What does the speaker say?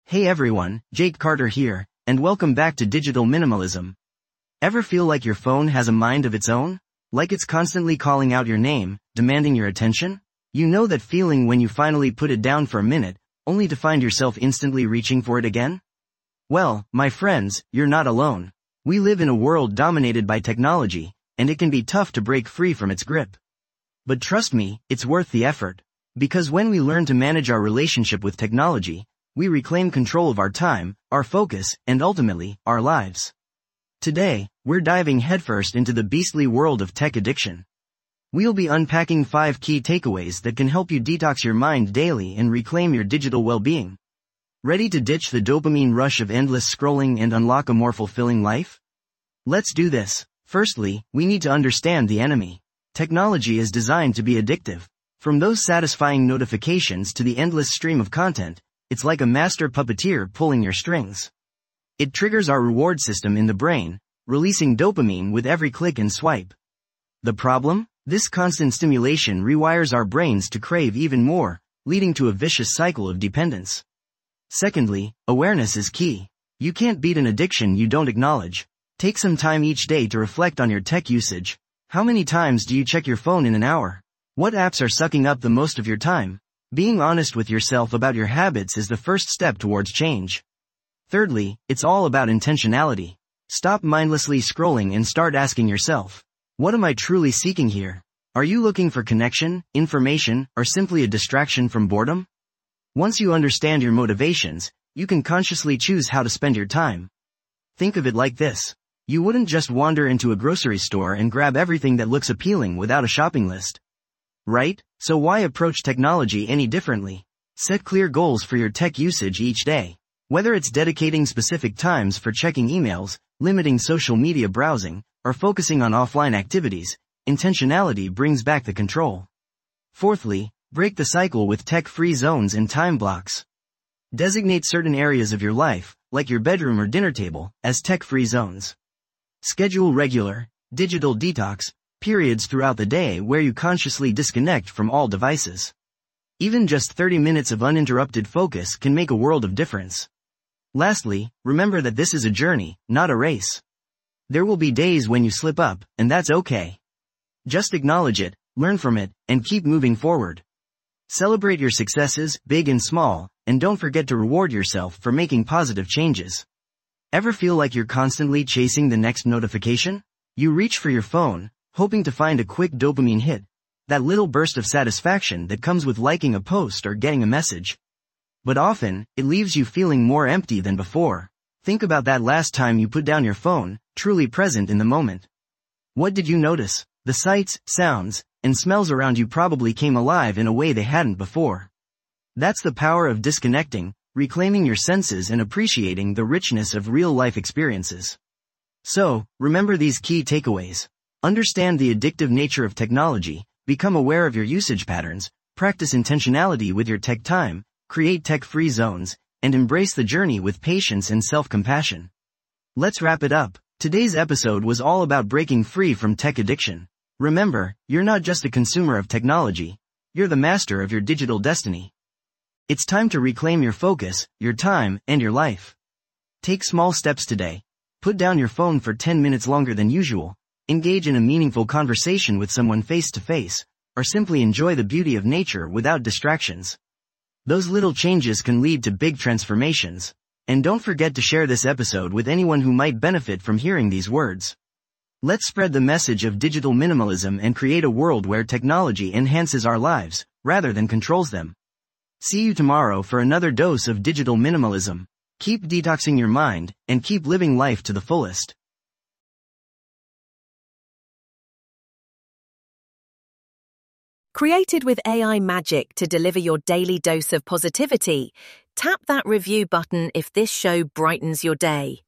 Hey everyone, Jake Carter here, and welcome back to Digital Minimalism. Ever feel like your phone has a mind of its own? Like it's constantly calling out your name, demanding your attention? You know that feeling when you finally put it down for a minute, only to find yourself instantly reaching for it again? Well, my friends, you're not alone. We live in a world dominated by technology, and it can be tough to break free from its grip. But trust me, it's worth the effort. Because when we learn to manage our relationship with technology, we reclaim control of our time, our focus, and ultimately, our lives. Today, we're diving headfirst into the beastly world of tech addiction. We'll be unpacking 5 key takeaways that can help you detox your mind daily and reclaim your digital well-being. Ready to ditch the dopamine rush of endless scrolling and unlock a more fulfilling life? Let's do this. Firstly, we need to understand the enemy. Technology is designed to be addictive. From those satisfying notifications to the endless stream of content, it's like a master puppeteer pulling your strings. It triggers our reward system in the brain, releasing dopamine with every click and swipe. The problem? This constant stimulation rewires our brains to crave even more, leading to a vicious cycle of dependence. Secondly, awareness is key. You can't beat an addiction you don't acknowledge. Take some time each day to reflect on your tech usage. How many times do you check your phone in an hour? What apps are sucking up the most of your time? Being honest with yourself about your habits is the first step towards change. Thirdly, it's all about intentionality. Stop mindlessly scrolling and start asking yourself, what am I truly seeking here? Are you looking for connection, information, or simply a distraction from boredom? Once you understand your motivations, you can consciously choose how to spend your time. Think of it like this. You wouldn't just wander into a grocery store and grab everything that looks appealing without a shopping list. Right? So why approach technology any differently? Set clear goals for your tech usage each day. Whether it's dedicating specific times for checking emails, limiting social media browsing, or focusing on offline activities, intentionality brings back the control. Fourthly, break the cycle with tech-free zones and time blocks. Designate certain areas of your life, like your bedroom or dinner table, as tech-free zones. Schedule regular, digital detox periods throughout the day where you consciously disconnect from all devices. Even just 30 minutes of uninterrupted focus can make a world of difference. Lastly, remember that this is a journey, not a race. There will be days when you slip up, and that's okay. Just acknowledge it, learn from it, and keep moving forward. Celebrate your successes, big and small, and don't forget to reward yourself for making positive changes. Ever feel like you're constantly chasing the next notification? You reach for your phone, hoping to find a quick dopamine hit, that little burst of satisfaction that comes with liking a post or getting a message. But often, it leaves you feeling more empty than before. Think about that last time you put down your phone, truly present in the moment. What did you notice? The sights, sounds, and smells around you probably came alive in a way they hadn't before. That's the power of disconnecting, reclaiming your senses and appreciating the richness of real-life experiences. So, remember these key takeaways. Understand the addictive nature of technology, become aware of your usage patterns, practice intentionality with your tech time, create tech-free zones, and embrace the journey with patience and self-compassion. Let's wrap it up. Today's episode was all about breaking free from tech addiction. Remember, you're not just a consumer of technology, you're the master of your digital destiny. It's time to reclaim your focus, your time, and your life. Take small steps today. Put down your phone for 10 minutes longer than usual. Engage in a meaningful conversation with someone face-to-face, or simply enjoy the beauty of nature without distractions. Those little changes can lead to big transformations. And don't forget to share this episode with anyone who might benefit from hearing these words. Let's spread the message of digital minimalism and create a world where technology enhances our lives, rather than controls them. See you tomorrow for another dose of digital minimalism. Keep detoxing your mind, and keep living life to the fullest. Created with AI magic to deliver your daily dose of positivity, tap that review button if this show brightens your day.